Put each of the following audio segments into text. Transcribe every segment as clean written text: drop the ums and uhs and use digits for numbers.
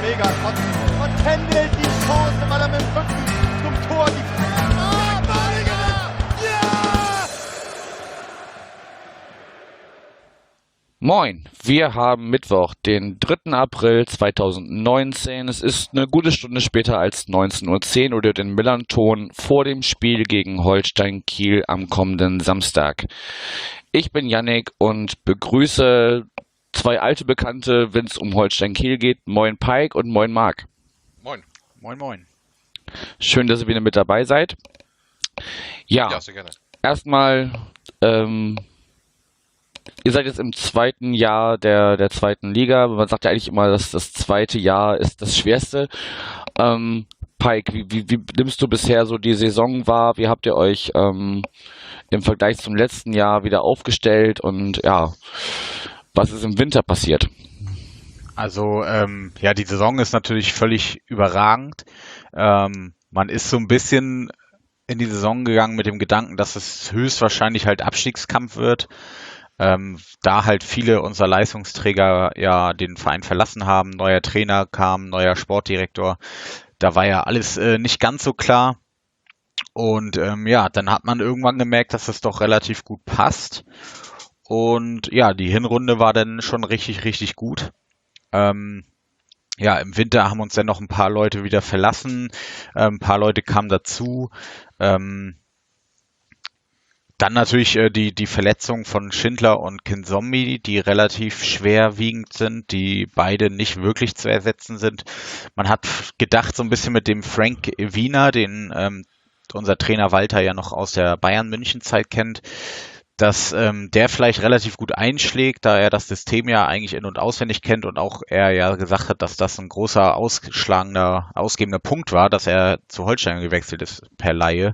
Mega und händelt die Chance, weil er mit dem Rücken zum Tor Moin, wir haben Mittwoch, den 3. April 2019. Es ist eine gute Stunde später als 19:10 Uhr oder den Millanton vor dem Spiel gegen Holstein Kiel am kommenden Samstag. Ich bin Yannick und begrüße zwei alte Bekannte, wenn es um Holstein Kiel geht. Moin Pike und moin Marc. Moin. Moin, moin. Schön, dass ihr wieder mit dabei seid. Ja, sehr gerne. Erstmal, ihr seid jetzt im zweiten Jahr der zweiten Liga. Man sagt ja eigentlich immer, dass das zweite Jahr ist das schwerste. Pike, wie nimmst du bisher so die Saison wahr? Wie habt ihr euch im Vergleich zum letzten Jahr wieder aufgestellt? Und ja, was ist im Winter passiert? Also, ja, die Saison ist natürlich völlig überragend. Man ist so ein bisschen in die Saison gegangen mit dem Gedanken, dass es höchstwahrscheinlich halt Abstiegskampf wird. Da halt viele unserer Leistungsträger ja den Verein verlassen haben, neuer Trainer kam, neuer Sportdirektor, da war ja alles nicht ganz so klar. Und ja, dann hat man irgendwann gemerkt, dass es doch relativ gut passt. Und ja, die Hinrunde war dann schon richtig, richtig gut. Ja, im Winter haben uns dann noch ein paar Leute wieder verlassen, ein paar Leute kamen dazu. Dann natürlich die Verletzung von Schindler und Kinzombie, die relativ schwerwiegend sind, die beide nicht wirklich zu ersetzen sind. Man hat gedacht, so ein bisschen mit dem Frank Wiener, den unser Trainer Walter ja noch aus der Bayern-München-Zeit kennt, dass der vielleicht relativ gut einschlägt, da er das System ja eigentlich in- und auswendig kennt und auch er ja gesagt hat, dass das ein großer, ausgebender Punkt war, dass er zu Holstein gewechselt ist per Laie.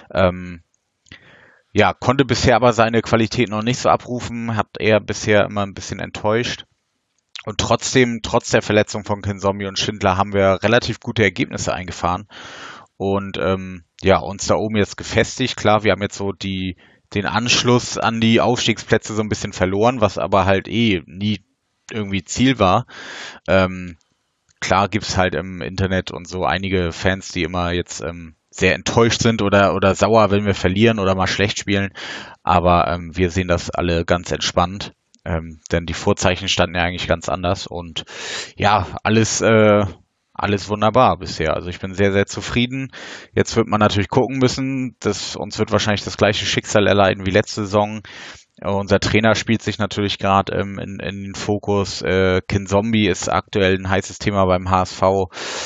Ja, konnte bisher aber seine Qualität noch nicht so abrufen, hat er bisher immer ein bisschen enttäuscht. Und trotzdem, trotz der Verletzung von Kinzombie und Schindler, haben wir relativ gute Ergebnisse eingefahren und ja, uns da oben jetzt gefestigt. Klar, wir haben jetzt so den Anschluss an die Aufstiegsplätze so ein bisschen verloren, was aber halt nie irgendwie Ziel war. Klar gibt's halt im Internet und so einige Fans, die immer jetzt sehr enttäuscht sind oder sauer, wenn wir verlieren oder mal schlecht spielen. Aber wir sehen das alle ganz entspannt, denn die Vorzeichen standen ja eigentlich ganz anders. Und ja, alles wunderbar bisher. Also ich bin sehr, sehr zufrieden. Jetzt wird man natürlich gucken müssen. Uns wird wahrscheinlich das gleiche Schicksal erleiden wie letzte Saison. Unser Trainer spielt sich natürlich gerade in den Fokus. Kinzombie ist aktuell ein heißes Thema beim HSV.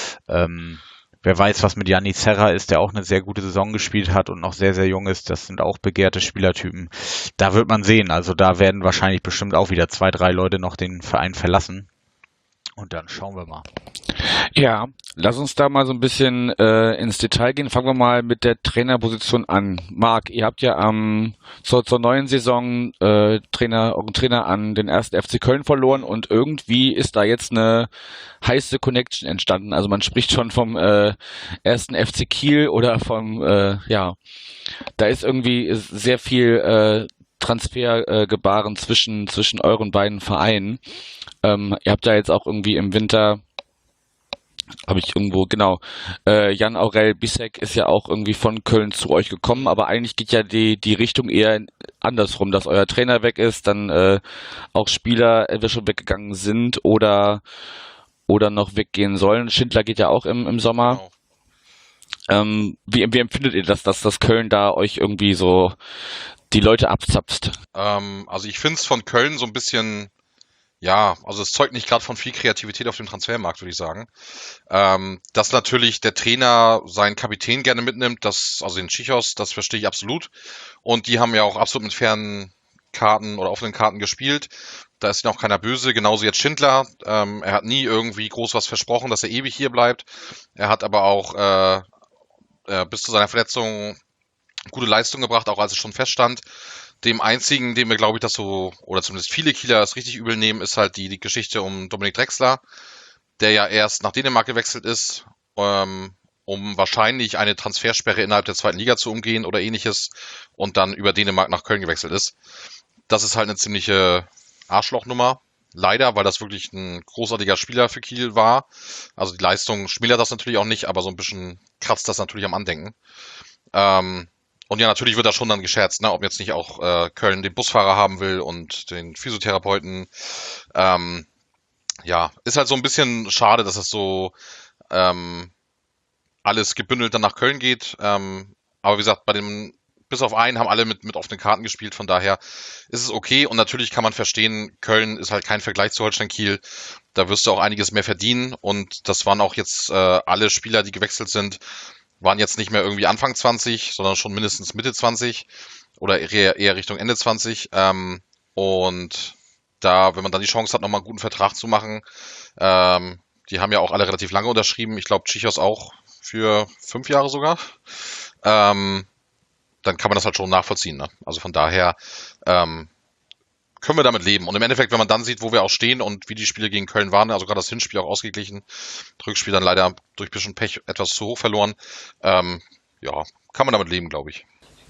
Wer weiß, was mit Gianni Serra ist, der auch eine sehr gute Saison gespielt hat und noch sehr, sehr jung ist. Das sind auch begehrte Spielertypen. Da wird man sehen. Also da werden wahrscheinlich bestimmt auch wieder 2, 3 Leute noch den Verein verlassen. Und dann schauen wir mal. Ja, lass uns da mal so ein bisschen ins Detail gehen. Fangen wir mal mit der Trainerposition an. Marc, ihr habt ja zur neuen Saison euren Trainer an den 1. FC Köln verloren und irgendwie ist da jetzt eine heiße Connection entstanden. Also man spricht schon vom 1. FC Kiel oder ja, da ist irgendwie sehr viel Transfergebaren zwischen euren beiden Vereinen. Ihr habt ja jetzt auch irgendwie im Winter, habe ich irgendwo, genau, Jan Aurel Bissek ist ja auch irgendwie von Köln zu euch gekommen, aber eigentlich geht ja die Richtung eher andersrum, dass euer Trainer weg ist, dann auch Spieler entweder schon weggegangen sind oder noch weggehen sollen. Schindler geht ja auch im Sommer. Genau. Wie empfindet ihr das, dass Köln da euch irgendwie so die Leute abzapft? Also ich finde es von Köln so ein bisschen, ja, also es zeugt nicht gerade von viel Kreativität auf dem Transfermarkt, würde ich sagen. Dass natürlich der Trainer seinen Kapitän gerne mitnimmt, also den Tschichos, das verstehe ich absolut. Und die haben ja auch absolut mit fairen Karten oder offenen Karten gespielt. Da ist noch keiner böse. Genauso jetzt Schindler. Er hat nie irgendwie groß was versprochen, dass er ewig hier bleibt. Er hat aber auch bis zu seiner Verletzung gute Leistung gebracht, auch als es schon feststand. Dem einzigen, dem wir, glaube ich, das so, oder zumindest viele Kieler das richtig übel nehmen, ist halt die Geschichte um Dominik Drexler, der ja erst nach Dänemark gewechselt ist, um wahrscheinlich eine Transfersperre innerhalb der zweiten Liga zu umgehen oder ähnliches und dann über Dänemark nach Köln gewechselt ist. Das ist halt eine ziemliche Arschlochnummer. Leider, weil das wirklich ein großartiger Spieler für Kiel war. Also die Leistung schmälert das natürlich auch nicht, aber so ein bisschen kratzt das natürlich am Andenken. Und ja, natürlich wird da schon dann gescherzt, ne, ob jetzt nicht auch Köln den Busfahrer haben will und den Physiotherapeuten. Ja, ist halt so ein bisschen schade, dass es so alles gebündelt dann nach Köln geht. Aber wie gesagt, bis auf einen haben alle mit offenen Karten gespielt, von daher ist es okay. Und natürlich kann man verstehen, Köln ist halt kein Vergleich zu Holstein Kiel. Da wirst du auch einiges mehr verdienen. Und das waren auch jetzt alle Spieler, die gewechselt sind, waren jetzt nicht mehr irgendwie Anfang 20, sondern schon mindestens Mitte 20 oder eher Richtung Ende 20. Und da, wenn man dann die Chance hat, nochmal einen guten Vertrag zu machen, die haben ja auch alle relativ lange unterschrieben. Ich glaube, Tschichos auch für 5 Jahre sogar. Dann kann man das halt schon nachvollziehen. Ne? Also von daher können wir damit leben. Und im Endeffekt, wenn man dann sieht, wo wir auch stehen und wie die Spiele gegen Köln waren, also gerade das Hinspiel auch ausgeglichen, das Rückspiel dann leider durch ein bisschen Pech etwas zu hoch verloren, ja, kann man damit leben, glaube ich.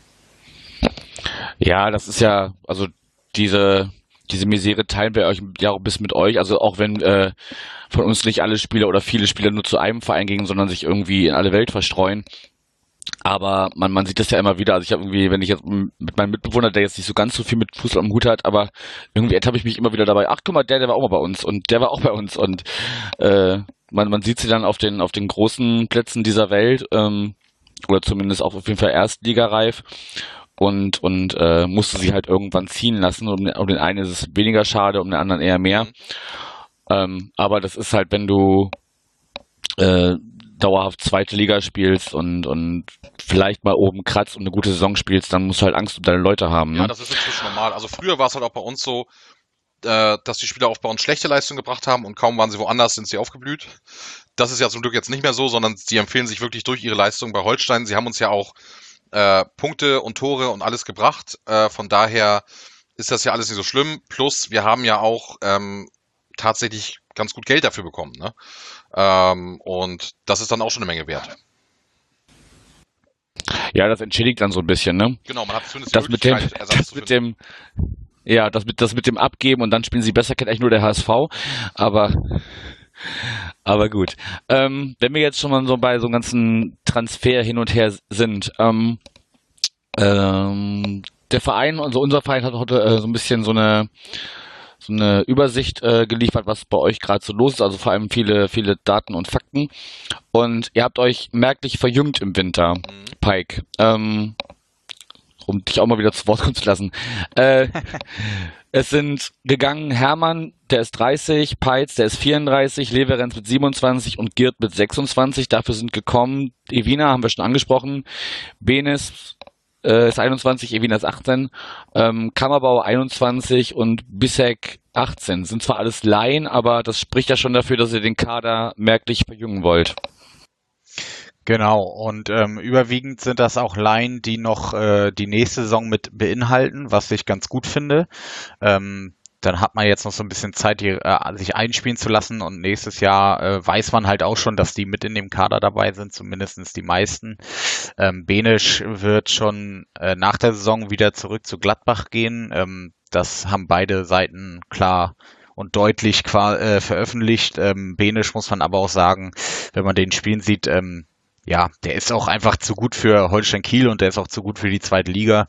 Ja, das ist ja, also diese Misere teilen wir euch ja auch bis mit euch. Also auch wenn von uns nicht alle Spieler oder viele Spieler nur zu einem Verein gingen, sondern sich irgendwie in alle Welt verstreuen. Aber man sieht das ja immer wieder. Also ich habe irgendwie, wenn ich jetzt mit meinem Mitbewohner, der jetzt nicht so ganz so viel mit Fußball am Hut hat, aber irgendwie habe ich mich immer wieder dabei, ach guck mal, der war auch mal bei uns und der war auch bei uns und man sieht sie dann auf den großen Plätzen dieser Welt, oder zumindest auch auf jeden Fall erstligareif und musste sie halt irgendwann ziehen lassen. Um den einen ist es weniger schade, um den anderen eher mehr. Aber das ist halt, wenn du dauerhaft zweite Liga spielst und vielleicht mal oben kratzt und eine gute Saison spielst, dann musst du halt Angst um deine Leute haben. Ne? Ja, das ist inzwischen normal. Also früher war es halt auch bei uns so, dass die Spieler auch bei uns schlechte Leistungen gebracht haben und kaum waren sie woanders, sind sie aufgeblüht. Das ist ja zum Glück jetzt nicht mehr so, sondern sie empfehlen sich wirklich durch ihre Leistung bei Holstein. Sie haben uns ja auch Punkte und Tore und alles gebracht. Von daher ist das ja alles nicht so schlimm. Plus, wir haben ja auch tatsächlich ganz gut Geld dafür bekommen. Ne? Und das ist dann auch schon eine Menge wert. Ja, das entschädigt dann so ein bisschen, ne? Genau, man hat zumindest Das die mit dem, Möglichkeit, Ersatz zu finden. das mit dem Abgeben und dann spielen sie besser, kennt eigentlich nur der HSV. Aber gut. Wenn wir jetzt schon mal so bei so einem ganzen Transfer hin und her sind, der Verein, also unser Verein hat heute so ein bisschen so eine Übersicht geliefert, was bei euch gerade so los ist, also vor allem viele Daten und Fakten. Und ihr habt euch merklich verjüngt im Winter, Pike. Um dich auch mal wieder zu Wort kommen zu lassen. Es sind gegangen Hermann, der ist 30, Peitz, der ist 34, Leverenz mit 27 und Girt mit 26. Dafür sind gekommen Evina, haben wir schon angesprochen, Benes ist 21, Evina ist 18, Kammerbau 21 und Bissek 18. Sind zwar alles Laien, aber das spricht ja schon dafür, dass ihr den Kader merklich verjüngen wollt. Genau, und überwiegend sind das auch Laien, die noch die nächste Saison mit beinhalten, was ich ganz gut finde. Dann hat man jetzt noch so ein bisschen Zeit, sich einspielen zu lassen und nächstes Jahr weiß man halt auch schon, dass die mit in dem Kader dabei sind, zumindestens die meisten. Benisch wird schon nach der Saison wieder zurück zu Gladbach gehen. Das haben beide Seiten klar und deutlich veröffentlicht. Benisch muss man aber auch sagen, wenn man den spielen sieht, ja, der ist auch einfach zu gut für Holstein Kiel und der ist auch zu gut für die zweite Liga.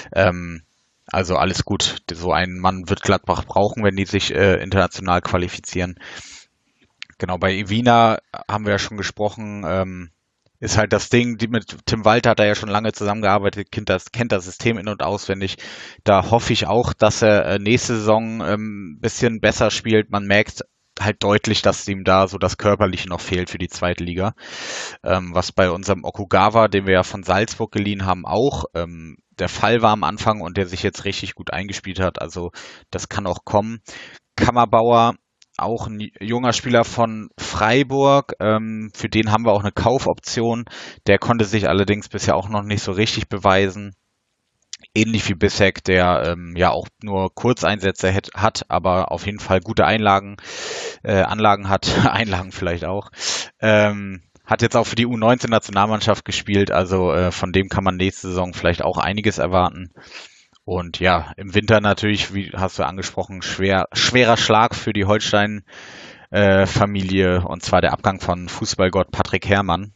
Also alles gut. So einen Mann wird Gladbach brauchen, wenn die sich international qualifizieren. Genau, bei Evina haben wir ja schon gesprochen. Ist halt das Ding, mit Tim Walter hat er ja schon lange zusammengearbeitet, kennt das System in- und auswendig. Da hoffe ich auch, dass er nächste Saison ein bisschen besser spielt. Man merkt halt deutlich, dass ihm da so das Körperliche noch fehlt für die zweite Liga. Was bei unserem Okugawa, den wir ja von Salzburg geliehen haben, auch der Fall war am Anfang und der sich jetzt richtig gut eingespielt hat. Also das kann auch kommen. Kammerbauer, auch ein junger Spieler von Freiburg. Für den haben wir auch eine Kaufoption. Der konnte sich allerdings bisher auch noch nicht so richtig beweisen. Ähnlich wie Bissek, der ja auch nur Kurzeinsätze hat, aber auf jeden Fall gute Anlagen hat, Einlagen vielleicht auch. Hat jetzt auch für die U19-Nationalmannschaft gespielt, also von dem kann man nächste Saison vielleicht auch einiges erwarten. Und ja, im Winter natürlich, wie hast du angesprochen, schwerer Schlag für die Holstein-Familie, und zwar der Abgang von Fußballgott Patrick Herrmann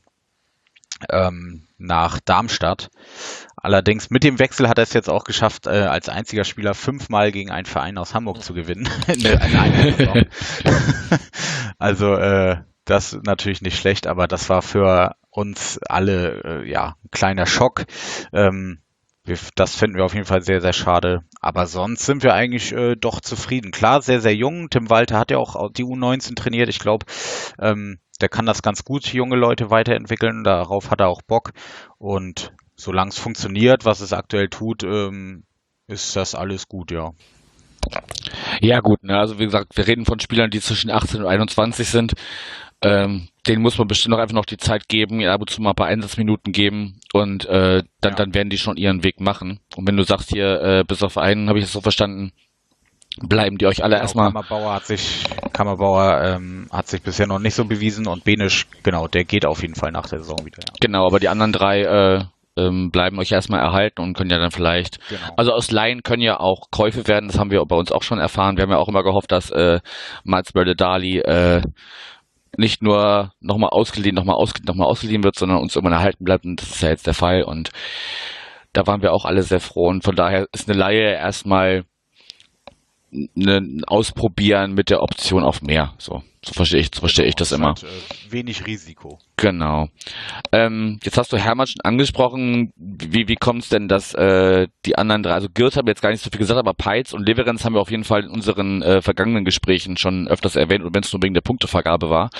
nach Darmstadt. Allerdings mit dem Wechsel hat er es jetzt auch geschafft, als einziger Spieler 5-mal gegen einen Verein aus Hamburg zu gewinnen in einer Saison. Also das ist natürlich nicht schlecht, aber das war für uns alle ein kleiner Schock. Das finden wir auf jeden Fall sehr, sehr schade. Aber sonst sind wir eigentlich doch zufrieden. Klar, sehr, sehr jung. Tim Walter hat ja auch die U19 trainiert. Ich glaube, der kann das ganz gut, junge Leute weiterentwickeln. Darauf hat er auch Bock. Und solange es funktioniert, was es aktuell tut, ist das alles gut, ja. Ja gut, ne? Also wie gesagt, wir reden von Spielern, die zwischen 18 und 21 sind. Denen muss man bestimmt auch einfach noch die Zeit geben, ihnen ab und zu mal ein paar Einsatzminuten geben und dann werden die schon ihren Weg machen. Und wenn du sagst hier, bis auf einen, habe ich es so verstanden, bleiben die euch alle erstmal. Kammerbauer hat sich bisher noch nicht so bewiesen, und Benisch, genau, der geht auf jeden Fall nach der Saison wieder. Ja. Genau, aber die anderen drei bleiben euch erstmal erhalten und können ja dann vielleicht, also aus Laien können ja auch Käufe werden, das haben wir bei uns auch schon erfahren. Wir haben ja auch immer gehofft, dass Mats Bölle-Dali nicht nur nochmal ausgeliehen wird, sondern uns irgendwann erhalten bleibt, und das ist ja jetzt der Fall, und da waren wir auch alle sehr froh, und von daher ist eine Leihe erstmal ein Ausprobieren mit der Option auf mehr. So verstehe ich das immer. Halt, wenig Risiko. Genau. Jetzt hast du Hermann schon angesprochen. Wie kommt es denn, dass die anderen drei, also Gürt haben jetzt gar nicht so viel gesagt, aber Peitz und Leverenz haben wir auf jeden Fall in unseren vergangenen Gesprächen schon öfters erwähnt, und wenn es nur wegen der Punktevergabe war.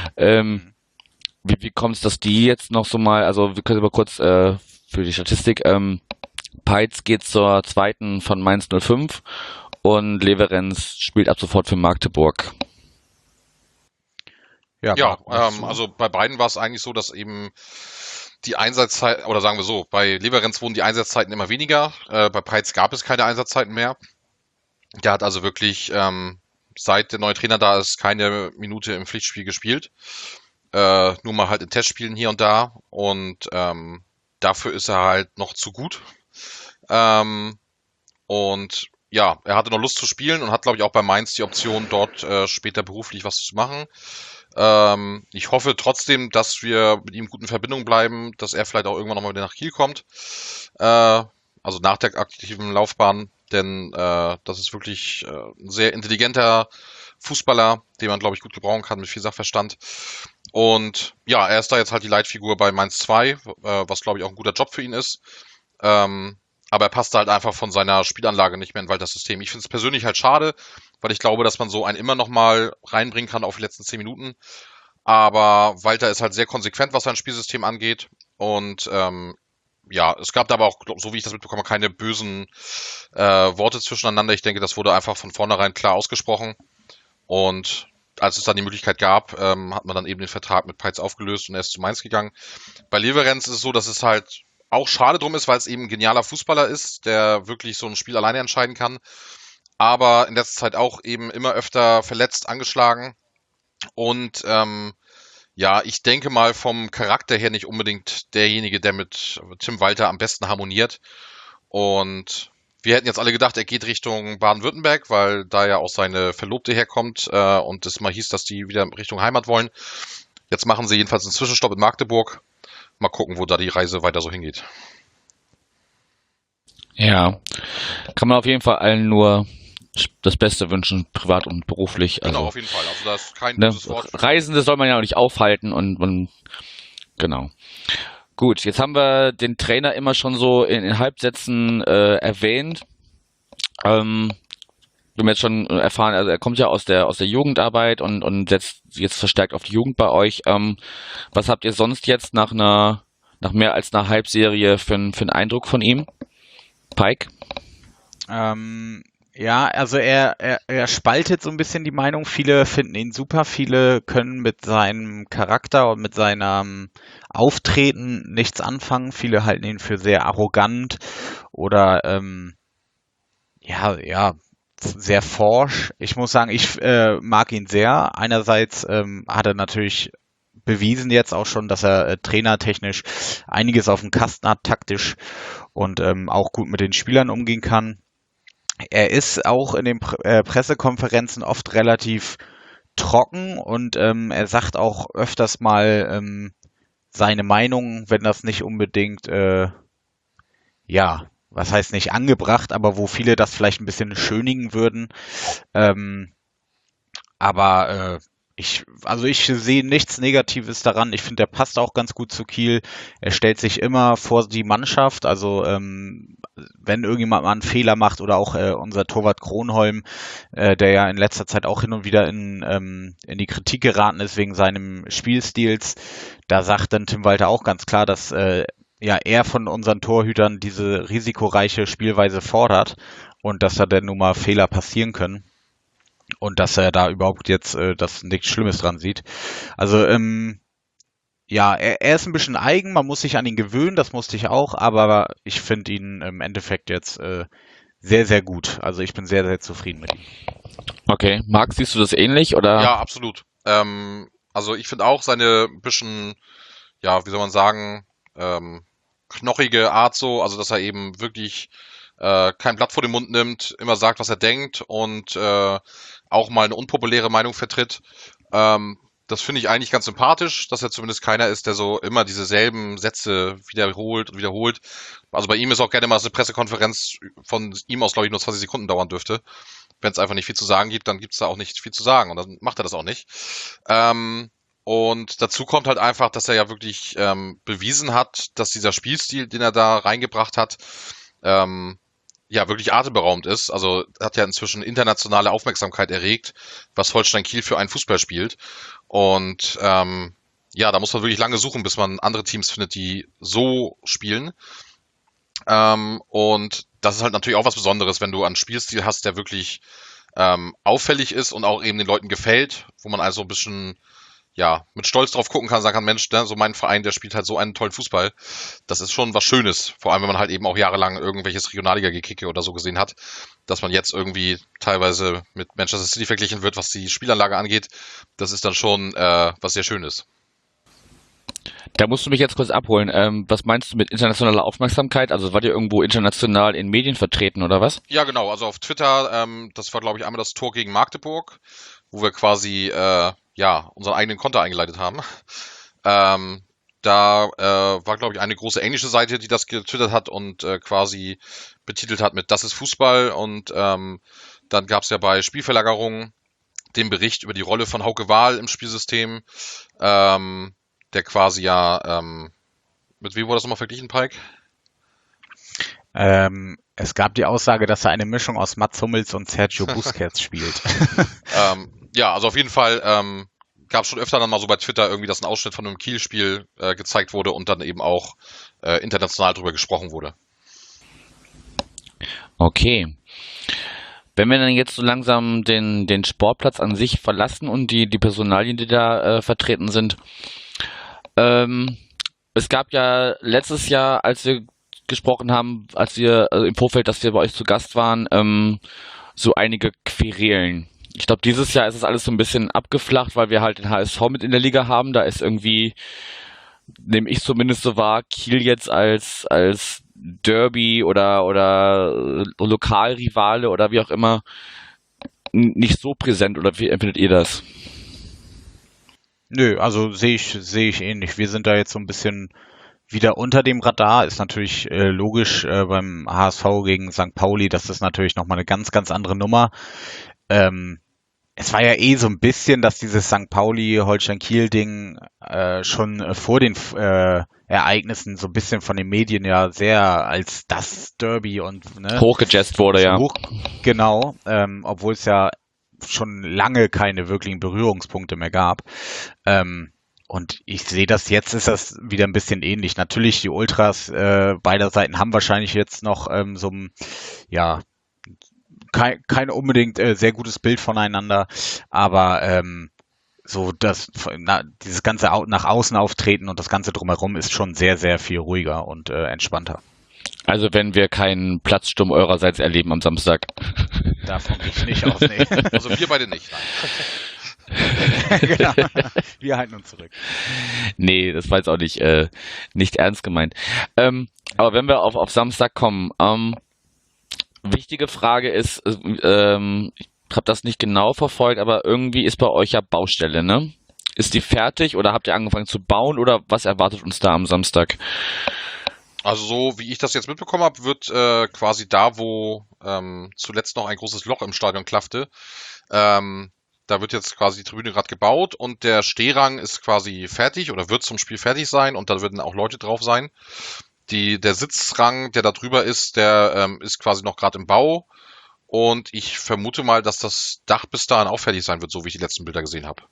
Wie kommt es, dass die jetzt noch so mal, also wir können aber kurz für die Statistik, Peitz geht zur zweiten von Mainz 05 und Leverenz spielt ab sofort für Magdeburg. Ja, also bei beiden war es eigentlich so, dass eben die Einsatzzeit, oder sagen wir so, bei Leverenz wurden die Einsatzzeiten immer weniger, bei Peitz gab es keine Einsatzzeiten mehr. Der hat also wirklich, seit der neue Trainer da ist, keine Minute im Pflichtspiel gespielt. Nur mal halt in Testspielen hier und da, und dafür ist er halt noch zu gut. Und ja, er hatte noch Lust zu spielen und hat, glaube ich, auch bei Mainz die Option, dort später beruflich was zu machen. Ich hoffe trotzdem, dass wir mit ihm gut in Verbindung bleiben, dass er vielleicht auch irgendwann nochmal wieder nach Kiel kommt. Also nach der aktiven Laufbahn, denn das ist wirklich ein sehr intelligenter Fußballer, den man, glaube ich, gut gebrauchen kann mit viel Sachverstand. Und ja, er ist da jetzt halt die Leitfigur bei Mainz 2, was, glaube ich, auch ein guter Job für ihn ist. Aber er passt halt einfach von seiner Spielanlage nicht mehr in Walters System. Ich finde es persönlich halt schade, weil ich glaube, dass man so einen immer noch mal reinbringen kann auf die letzten 10 Minuten. Aber Walter ist halt sehr konsequent, was sein Spielsystem angeht. Und ja, es gab da aber auch, so wie ich das mitbekomme, keine bösen Worte zwischeneinander. Ich denke, das wurde einfach von vornherein klar ausgesprochen. Und als es dann die Möglichkeit gab, hat man dann eben den Vertrag mit Peitz aufgelöst und er ist zu Mainz gegangen. Bei Leverenz ist es so, dass es halt auch schade drum ist, weil es eben ein genialer Fußballer ist, der wirklich so ein Spiel alleine entscheiden kann. Aber in letzter Zeit auch eben immer öfter verletzt, angeschlagen. Und ja, ich denke mal vom Charakter her nicht unbedingt derjenige, der mit Tim Walter am besten harmoniert. Und wir hätten jetzt alle gedacht, er geht Richtung Baden-Württemberg, weil da ja auch seine Verlobte herkommt und es mal hieß, dass die wieder Richtung Heimat wollen. Jetzt machen sie jedenfalls einen Zwischenstopp in Magdeburg. Mal gucken, wo da die Reise weiter so hingeht. Ja, kann man auf jeden Fall allen nur das Beste wünschen, privat und beruflich. Genau, Also, auf jeden Fall. Also da ist kein ne, böses Wort. Reisende soll man ja auch nicht aufhalten, und genau. Gut, jetzt haben wir den Trainer immer schon so in Halbsätzen erwähnt. Wir haben jetzt schon erfahren, also er kommt ja aus der Jugendarbeit und setzt jetzt verstärkt auf die Jugend bei euch. Was habt ihr sonst jetzt nach mehr als einer Halbserie für einen Eindruck von ihm? Pike? Ja, also er spaltet so ein bisschen die Meinung. Viele finden ihn super, viele können mit seinem Charakter und mit seinem Auftreten nichts anfangen. Viele halten ihn für sehr arrogant oder ja, sehr forsch. Ich muss sagen, ich mag ihn sehr. Einerseits hat er natürlich bewiesen jetzt auch schon, dass er trainertechnisch einiges auf dem Kasten hat, taktisch und auch gut mit den Spielern umgehen kann. Er ist auch in den Pressekonferenzen oft relativ trocken und er sagt auch öfters mal seine Meinung, wenn das nicht unbedingt, was heißt nicht angebracht, aber wo viele das vielleicht ein bisschen schönigen würden. Aber ich sehe nichts Negatives daran. Ich finde, der passt auch ganz gut zu Kiel. Er stellt sich immer vor die Mannschaft. Also wenn irgendjemand mal einen Fehler macht oder auch unser Torwart Kronholm, der ja in letzter Zeit auch hin und wieder in die Kritik geraten ist wegen seinem Spielstils, da sagt dann Tim Walter auch ganz klar, dass er von unseren Torhütern diese risikoreiche Spielweise fordert und dass da dann nun mal Fehler passieren können. Und dass er da überhaupt jetzt das nichts Schlimmes dran sieht. Also er ist ein bisschen eigen, man muss sich an ihn gewöhnen, das musste ich auch, aber ich finde ihn im Endeffekt jetzt sehr, sehr gut. Also ich bin sehr, sehr zufrieden mit ihm. Okay, Marc, siehst du das ähnlich oder? Ja, absolut. Also ich finde auch seine bisschen, wie soll man sagen, knochige Art so, also dass er eben wirklich kein Blatt vor den Mund nimmt, immer sagt, was er denkt und auch mal eine unpopuläre Meinung vertritt. Das finde ich eigentlich ganz sympathisch, dass er zumindest keiner ist, der so immer dieselben Sätze wiederholt und wiederholt. Also bei ihm ist auch gerne mal eine Pressekonferenz von ihm aus, glaube ich, nur 20 Sekunden dauern dürfte. Wenn es einfach nicht viel zu sagen gibt, dann gibt es da auch nicht viel zu sagen und dann macht er das auch nicht. Und dazu kommt halt einfach, dass er ja wirklich bewiesen hat, dass dieser Spielstil, den er da reingebracht hat, wirklich atemberaubend ist. Also hat ja inzwischen internationale Aufmerksamkeit erregt, was Holstein Kiel für einen Fußball spielt. Und da muss man wirklich lange suchen, bis man andere Teams findet, die so spielen. Und das ist halt natürlich auch was Besonderes, wenn du einen Spielstil hast, der wirklich auffällig ist und auch eben den Leuten gefällt, wo man also ein bisschen mit Stolz drauf gucken kann, sagen kann, Mensch, so mein Verein, der spielt halt so einen tollen Fußball. Das ist schon was Schönes. Vor allem, wenn man halt eben auch jahrelang irgendwelches Regionalliga-Gekicke oder so gesehen hat, dass man jetzt irgendwie teilweise mit Manchester City verglichen wird, was die Spielanlage angeht. Das ist dann schon was sehr Schönes. Da musst du mich jetzt kurz abholen. Was meinst du mit internationaler Aufmerksamkeit? Also wart ihr irgendwo international in Medien vertreten oder was? Ja, genau. Also auf Twitter, das war, glaube ich, einmal das Tor gegen Magdeburg, wo wir quasi unseren eigenen Konter eingeleitet haben. Da war, glaube ich, eine große englische Seite, die das getwittert hat und quasi betitelt hat mit "Das ist Fußball". Und dann gab es ja bei Spielverlagerung den Bericht über die Rolle von Hauke Wahl im Spielsystem, der quasi mit wem wurde das nochmal verglichen, Pike? Es gab die Aussage, dass er eine Mischung aus Mats Hummels und Sergio Busquets spielt. Also auf jeden Fall gab es schon öfter dann mal so bei Twitter irgendwie, dass ein Ausschnitt von einem Kiel-Spiel gezeigt wurde und dann eben auch international drüber gesprochen wurde. Okay. Wenn wir dann jetzt so langsam den Sportplatz an sich verlassen und die Personalien, die da vertreten sind. Es gab ja letztes Jahr, als wir gesprochen haben, als wir im Vorfeld, dass wir bei euch zu Gast waren, so einige Querelen. Ich glaube, dieses Jahr ist es alles so ein bisschen abgeflacht, weil wir halt den HSV mit in der Liga haben. Da ist irgendwie, nehme ich zumindest so wahr, Kiel jetzt als Derby oder Lokalrivale oder wie auch immer nicht so präsent. Oder wie empfindet ihr das? Nö, also sehe ich ähnlich. Wir sind da jetzt so ein bisschen wieder unter dem Radar. Ist natürlich logisch beim HSV gegen St. Pauli. Das ist natürlich nochmal eine ganz, ganz andere Nummer. Es war ja so ein bisschen, dass dieses St. Pauli-Holstein-Kiel-Ding schon vor den Ereignissen so ein bisschen von den Medien ja sehr als das Derby und hochgejazzt wurde, ja. Genau, obwohl es ja schon lange keine wirklichen Berührungspunkte mehr gab. Und ich sehe das jetzt, ist das wieder ein bisschen ähnlich. Natürlich, die Ultras beider Seiten haben wahrscheinlich jetzt noch kein unbedingt sehr gutes Bild voneinander, aber dieses ganze nach außen auftreten und das Ganze drumherum ist schon sehr, sehr viel ruhiger und entspannter. Also wenn wir keinen Platzsturm eurerseits erleben am Samstag. Davon gehe ich nicht aus, nee. Also wir beide nicht, nein. Genau. Wir halten uns zurück. Nee, das war jetzt auch nicht ernst gemeint. Aber wenn wir auf Samstag kommen, wichtige Frage ist, ich habe das nicht genau verfolgt, aber irgendwie ist bei euch ja Baustelle, ne? Ist die fertig oder habt ihr angefangen zu bauen oder was erwartet uns da am Samstag? Also so wie ich das jetzt mitbekommen habe, wird quasi da, wo zuletzt noch ein großes Loch im Stadion klaffte, da wird jetzt quasi die Tribüne gerade gebaut und der Stehrang ist quasi fertig oder wird zum Spiel fertig sein und da werden auch Leute drauf sein. Der Sitzrang, der da drüber ist, der ist quasi noch gerade im Bau und ich vermute mal, dass das Dach bis dahin auch fertig sein wird, so wie ich die letzten Bilder gesehen habe.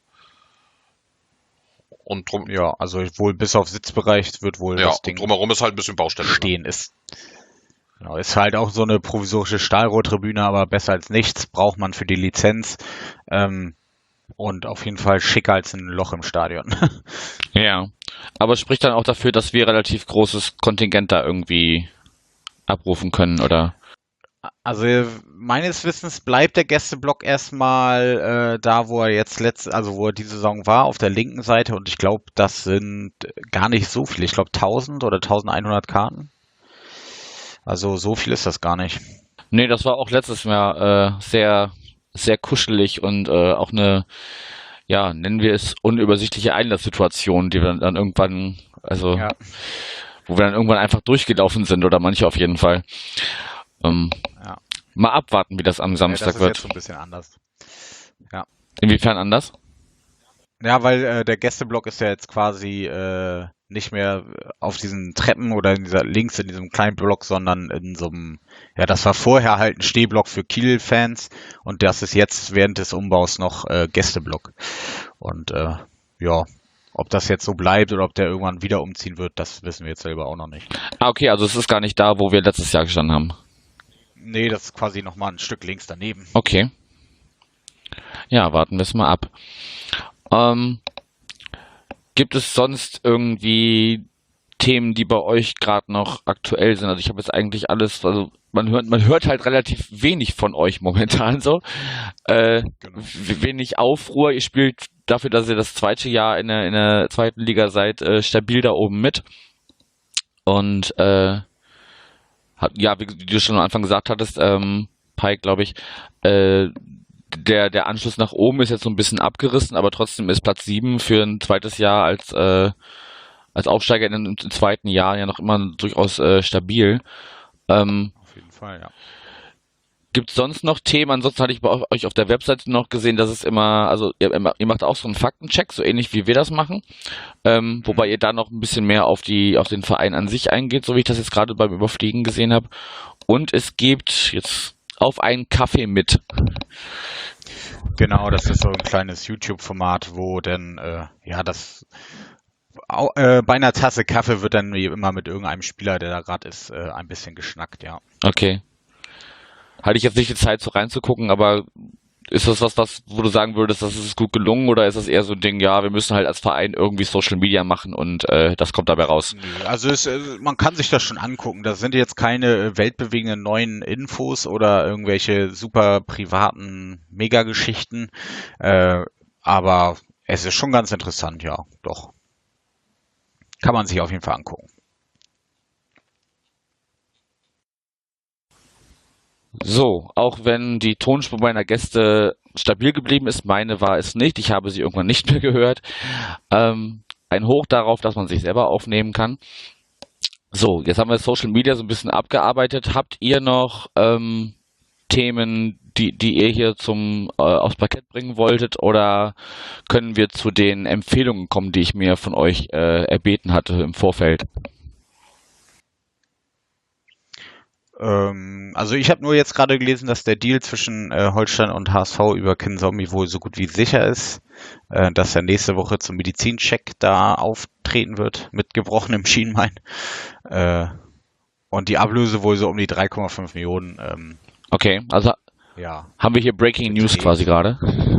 Und drum, Ja, also wohl bis auf Sitzbereich wird wohl ja, das und Ding drumherum ist halt ein bisschen Baustelle. Ne? stehen. Genau, ist halt auch so eine provisorische Stahlrohrtribüne, aber besser als nichts, braucht man für die Lizenz. Und auf jeden Fall schicker als ein Loch im Stadion. Ja, aber es spricht dann auch dafür, dass wir relativ großes Kontingent da irgendwie abrufen können, oder? Also meines Wissens bleibt der Gästeblock erstmal da, wo er jetzt wo er die Saison war, auf der linken Seite. Und ich glaube, das sind gar nicht so viele. Ich glaube 1000 oder 1100 Karten. Also so viel ist das gar nicht. Nee, das war auch letztes Jahr sehr, sehr kuschelig und auch eine, ja, nennen wir es, unübersichtliche Einlasssituation, die wir dann irgendwann, also Ja. wo wir dann irgendwann einfach durchgelaufen sind oder manche auf jeden Fall. Ja. Mal abwarten, wie das am Das Samstag ist wird. jetzt so ein bisschen anders. Inwiefern anders? Ja, weil der Gästeblock ist ja jetzt quasi nicht mehr auf diesen Treppen oder links in diesem kleinen Block, sondern in so einem, ja, das war vorher halt ein Stehblock für Kiel-Fans und das ist jetzt während des Umbaus noch Gästeblock. Und ja, ob das jetzt so bleibt oder ob der irgendwann wieder umziehen wird, das wissen wir jetzt selber auch noch nicht. Ah, okay, also es ist gar nicht da, wo wir letztes Jahr gestanden haben. Nee, das ist quasi nochmal ein Stück links daneben. Okay. Ja, warten wir es mal ab. Gibt es sonst irgendwie Themen, die bei euch gerade noch aktuell sind? Also ich habe jetzt eigentlich alles, also man hört halt relativ wenig von euch momentan so. Genau. Wenig Aufruhr. Ihr spielt dafür, dass ihr das zweite Jahr in der zweiten Liga seid, stabil da oben mit. Und ja, wie du schon am Anfang gesagt hattest, Pike, glaube ich, der Anschluss nach oben ist jetzt so ein bisschen abgerissen, aber trotzdem ist Platz 7 für ein zweites Jahr als Aufsteiger im zweiten Jahr ja noch immer durchaus stabil. Auf jeden Fall, ja. Gibt es sonst noch Themen? Ansonsten hatte ich bei euch auf der Webseite noch gesehen, dass es immer, also ihr macht auch so einen Faktencheck, so ähnlich wie wir das machen, wobei ihr da noch ein bisschen mehr auf den Verein an sich eingeht, so wie ich das jetzt gerade beim Überfliegen gesehen habe. Und es gibt jetzt auf einen Kaffee mit. Genau, das ist so ein kleines YouTube-Format, wo dann, bei einer Tasse Kaffee wird dann immer mit irgendeinem Spieler, der da gerade ist, ein bisschen geschnackt, ja. Okay. Hatte ich jetzt nicht die Zeit, so reinzugucken, aber ist das was, wo du sagen würdest, das ist gut gelungen oder ist das eher so ein Ding, ja, wir müssen halt als Verein irgendwie Social Media machen und das kommt dabei raus? Nö, also man kann sich das schon angucken. Das sind jetzt keine weltbewegenden neuen Infos oder irgendwelche super privaten Megageschichten, aber es ist schon ganz interessant, ja, doch. Kann man sich auf jeden Fall angucken. So, auch wenn die Tonspur meiner Gäste stabil geblieben ist, meine war es nicht. Ich habe sie irgendwann nicht mehr gehört. Ein Hoch darauf, dass man sich selber aufnehmen kann. So, jetzt haben wir Social Media so ein bisschen abgearbeitet. Habt ihr noch Themen, die ihr hier aufs Parkett bringen wolltet, oder können wir zu den Empfehlungen kommen, die ich mir von euch erbeten hatte im Vorfeld? Also ich habe nur jetzt gerade gelesen, dass der Deal zwischen Holstein und HSV über Kinzombie wohl so gut wie sicher ist, dass er nächste Woche zum Medizincheck da auftreten wird mit gebrochenem Schienbein und die Ablöse wohl so um die 3,5 Millionen. Okay, also Ja, haben wir hier Breaking News quasi gerade.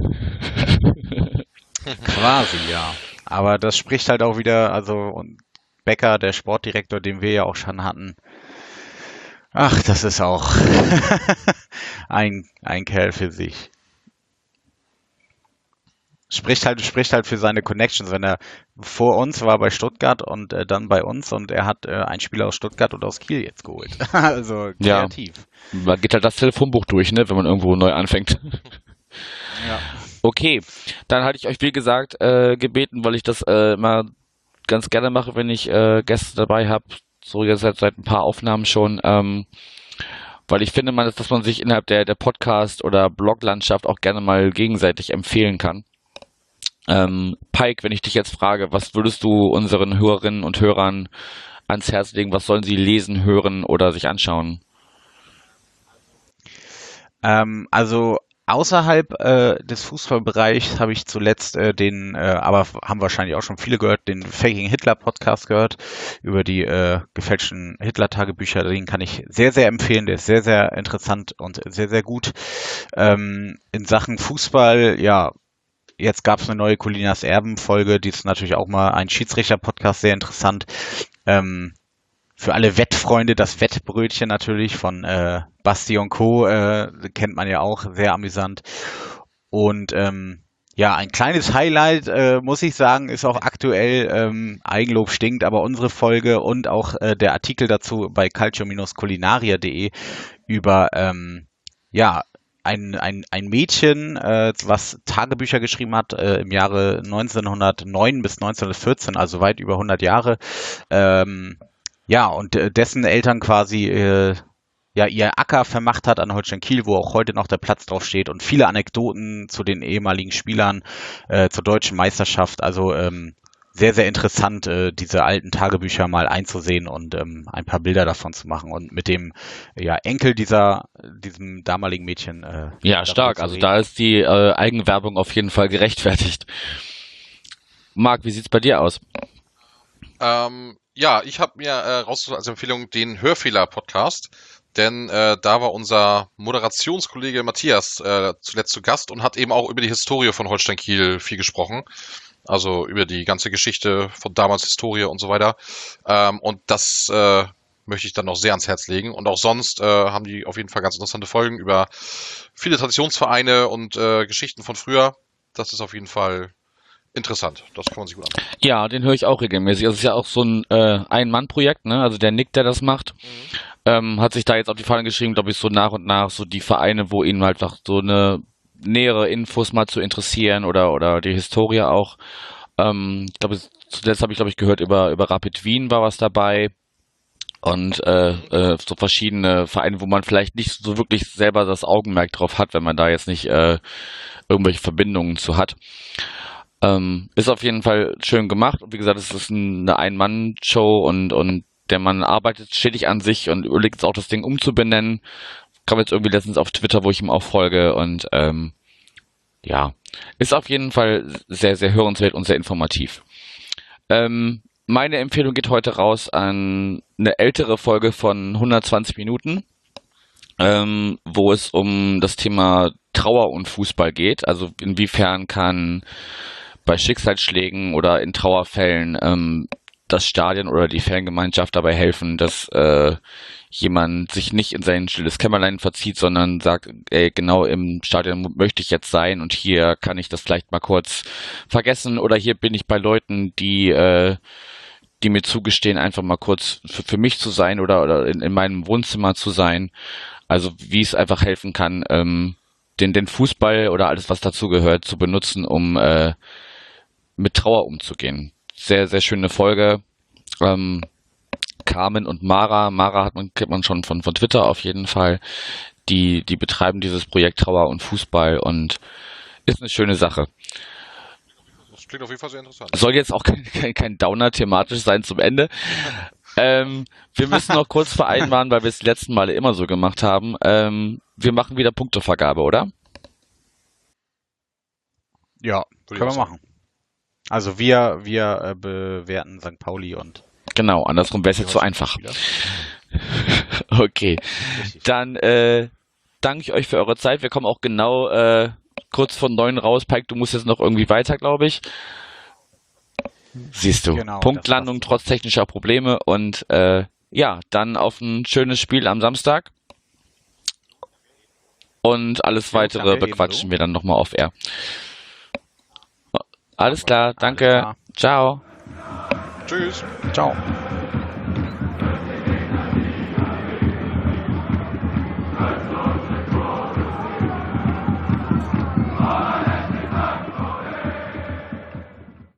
quasi, ja. Aber das spricht halt auch wieder, also und Becker, der Sportdirektor, den wir ja auch schon hatten. Ach, das ist auch ein Kerl für sich. spricht halt für seine Connections. Wenn er vor uns war bei Stuttgart und dann bei uns und er hat einen Spieler aus Stuttgart und aus Kiel jetzt geholt. Also Ja. kreativ. Da geht halt das Telefonbuch durch, ne, wenn man irgendwo neu anfängt. Ja. Okay, dann hatte ich euch, wie gesagt, gebeten, weil ich das mal ganz gerne mache, wenn ich Gäste dabei habe, so jetzt seit ein paar Aufnahmen schon, weil ich finde, dass man sich innerhalb der Podcast- oder Bloglandschaft auch gerne mal gegenseitig empfehlen kann. Pike, wenn ich dich jetzt frage, was würdest du unseren Hörerinnen und Hörern ans Herz legen? Was sollen sie lesen, hören oder sich anschauen? Also außerhalb des Fußballbereichs habe ich zuletzt aber haben wahrscheinlich auch schon viele gehört, den Faking Hitler Podcast gehört über die gefälschten Hitler-Tagebücher. Den kann ich sehr, sehr empfehlen. Der ist sehr, sehr interessant und sehr, sehr gut. In Sachen Fußball, ja, jetzt gab es eine neue Colinas Erben-Folge, die ist natürlich auch mal ein Schiedsrichter-Podcast, sehr interessant. Für alle Wettfreunde das Wettbrötchen natürlich von Basti und Co. Kennt man ja auch, sehr amüsant. Und ja, ein kleines Highlight, muss ich sagen, ist auch aktuell, Eigenlob stinkt, aber unsere Folge und auch der Artikel dazu bei calcio-culinaria.de über ja, ein Mädchen, was Tagebücher geschrieben hat im Jahre 1909 bis 1914, also weit über 100 Jahre. Ja, und dessen Eltern quasi ja ihr Acker vermacht hat an Holstein Kiel, wo auch heute noch der Platz drauf steht und viele Anekdoten zu den ehemaligen Spielern, zur deutschen Meisterschaft. Also sehr, sehr interessant, diese alten Tagebücher mal einzusehen und ein paar Bilder davon zu machen und mit dem Enkel diesem damaligen Mädchen. Ja, darüber stark. zu Also reden. da ist die Eigenwerbung auf jeden Fall gerechtfertigt. Marc, wie sieht's bei dir aus? Ja, ich habe mir rausgesucht als Empfehlung den Hörfehler-Podcast, denn da war unser Moderationskollege Matthias zuletzt zu Gast und hat eben auch über die Historie von Holstein Kiel viel gesprochen. Also über die ganze Geschichte von damals, Historie und so weiter. Und das möchte ich dann noch sehr ans Herz legen. Und auch sonst haben die auf jeden Fall ganz interessante Folgen über viele Traditionsvereine und Geschichten von früher. Das ist auf jeden Fall interessant. Das kann man sich gut anschauen. Ja, den höre ich auch regelmäßig. Also es ist ja auch so ein Ein-Mann-Projekt, ne? Also der Nick, der das macht, hat sich da jetzt auf die Fahne geschrieben, glaube ich, so nach und nach so die Vereine, wo ihnen halt auch so eine nähere Infos mal zu interessieren oder die Historie auch. Ich glaube, zuletzt habe ich, glaube ich, gehört über Rapid Wien war was dabei. Und so verschiedene Vereine, wo man vielleicht nicht so wirklich selber das Augenmerk drauf hat, wenn man da jetzt nicht irgendwelche Verbindungen zu hat. Ist auf jeden Fall schön gemacht. Und wie gesagt, es ist eine Ein-Mann-Show und der Mann arbeitet stetig an sich und überlegt jetzt auch, das Ding umzubenennen. Kam jetzt irgendwie letztens auf Twitter, wo ich ihm auch folge und ja, ist auf jeden Fall sehr, sehr hörenswert und sehr informativ. Meine Empfehlung geht heute raus an eine ältere Folge von 120 Minuten, wo es um das Thema Trauer und Fußball geht. Also inwiefern kann bei Schicksalsschlägen oder in Trauerfällen das Stadion oder die Fangemeinschaft dabei helfen, dass jemand sich nicht in sein stilles Kämmerlein verzieht, sondern sagt, ey, genau im Stadion möchte ich jetzt sein und hier kann ich das vielleicht mal kurz vergessen oder hier bin ich bei Leuten, die mir zugestehen, einfach mal kurz für mich zu sein oder in meinem Wohnzimmer zu sein. Also wie es einfach helfen kann, den Fußball oder alles, was dazugehört, zu benutzen, um mit Trauer umzugehen. Sehr, sehr schöne Folge. Carmen und Mara kennt man schon von Twitter auf jeden Fall. Die betreiben dieses Projekt Trauer und Fußball und ist eine schöne Sache. Das klingt auf jeden Fall sehr interessant. Soll jetzt auch kein Downer thematisch sein zum Ende. Wir müssen noch kurz vereinbaren, weil wir es die letzten Male immer so gemacht haben. Wir machen wieder Punktevergabe, oder? Ja, Würde ich können auch wir machen. Also wir bewerten St. Pauli und Genau, andersrum wäre es die jetzt zu Holsteiner einfach. Spieler. Okay, Richtig. dann danke ich euch für eure Zeit. Wir kommen auch genau kurz von 9 raus. Pike, du musst jetzt noch irgendwie weiter, glaube ich. Siehst du, Genau, Punktlandung das trotz technischer Probleme und ja, dann auf ein schönes Spiel am Samstag. Und alles Jo, weitere danke, bequatschen ebenso. wir dann nochmal auf Air. Alles klar, danke. klar. Ciao. Tschüss. Ciao.